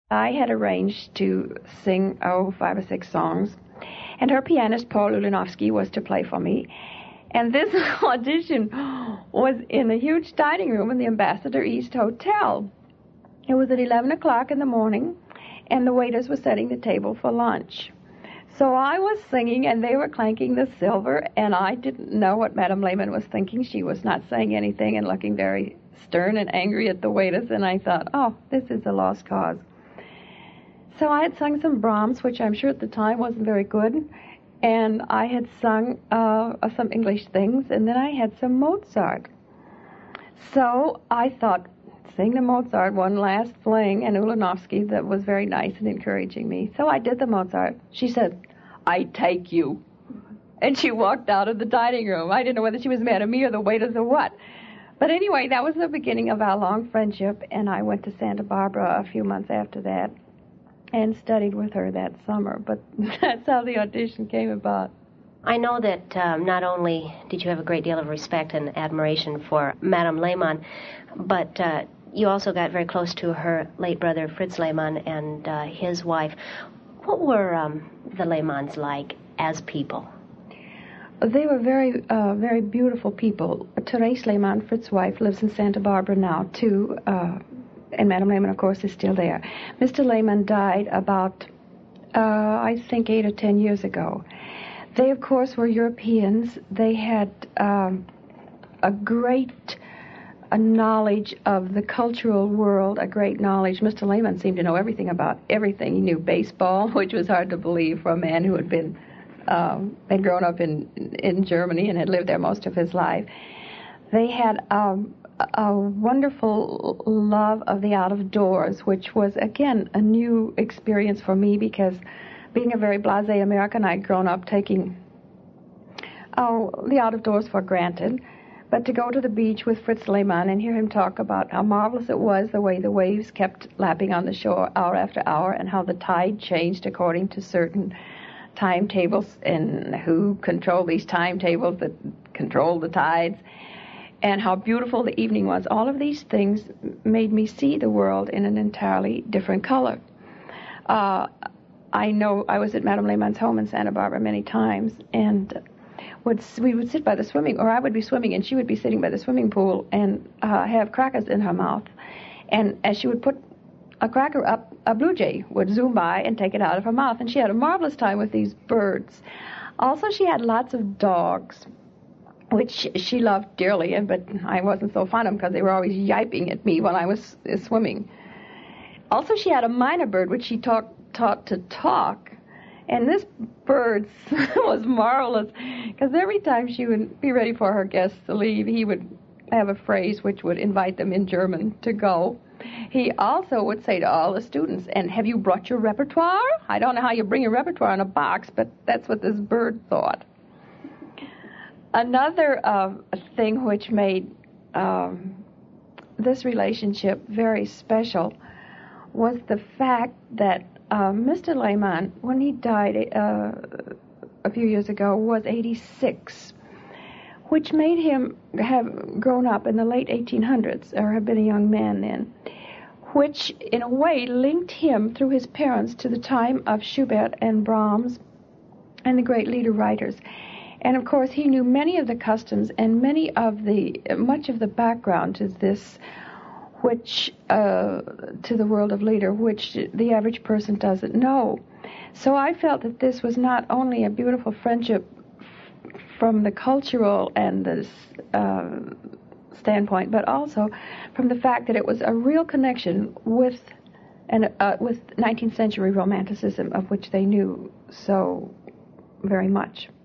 I had arranged to sing, 5 or 6 songs, and her pianist, Paul Ulinovsky, was to play for me. And this audition was in a huge dining room in the Ambassador East Hotel. It was at 11 o'clock in the morning, and the waiters were setting the table for lunch. So I was singing, and they were clanking the silver, and I didn't know what Madame Lehman was thinking. She was not saying anything and looking very stern and angry at the waiters, and I thought, oh, this is a lost cause. So I had sung some Brahms, which I'm sure at the time wasn't very good, and I had sung some English things, and then I had some Mozart. So I thought, sing the Mozart one last fling, and Ulinovsky, that was very nice and encouraging me. So I did the Mozart. She said, I take you. And she walked out of the dining room. I didn't know whether she was mad at me or the waiters or what. But anyway, that was the beginning of our long friendship, and I went to Santa Barbara a few months after that and studied with her that summer. But that's how the audition came about. I know that not only did you have a great deal of respect and admiration for Madame Lehmann, but you also got very close to her late brother, Fritz Lehmann, and his wife. What were the Lehmanns like as people? They were very, very beautiful people. Therese Lehmann, Fritz's wife, lives in Santa Barbara now, too, and Madame Lehmann, of course, is still there. Mr. Lehmann died about, I think, 8 or 10 years ago. They, of course, were Europeans. They had a great knowledge of the cultural world, a great knowledge. Mr. Lehmann seemed to know everything about everything. He knew baseball, which was hard to believe for a man who had been had grown up in Germany and had lived there most of his life. They had a wonderful love of the out of doors, which was, again, a new experience for me because being a very blasé American, I'd grown up taking the out of doors for granted. But to go to the beach with Fritz Lehmann and hear him talk about how marvelous it was, the way the waves kept lapping on the shore hour after hour, and how the tide changed according to certain timetables, and who controlled these timetables that controlled the tides, and how beautiful the evening was. All of these things made me see the world in an entirely different color. I know I was at Madame Lehmann's home in Santa Barbara many times, and we would sit by the swimming, or I would be swimming, and she would be sitting by the swimming pool and have crackers in her mouth. And as she would put a cracker up, a blue jay would zoom by and take it out of her mouth, and she had a marvelous time with these birds. Also, she had lots of dogs, which she loved dearly, but I wasn't so fond of them because they were always yiping at me when I was swimming. Also, she had a minor bird, which she taught to talk, and this bird was marvelous because every time she would be ready for her guests to leave, he would have a phrase which would invite them in German to go. He also would say to all the students, and have you brought your repertoire? I don't know how you bring your repertoire in a box, but that's what this bird thought. Another thing which made this relationship very special was the fact that Mr. Lehmann, when he died a few years ago, was 86, which made him have grown up in the late 1800s, or have been a young man then, which in a way linked him through his parents to the time of Schubert and Brahms and the great Lieder writers. And of course he knew many of the customs and much of the background to this, which to the world of Lieder, which the average person doesn't know. So I felt that this was not only a beautiful friendship from the cultural and the standpoint, but also from the fact that it was a real connection with 19th century romanticism, of which they knew so very much.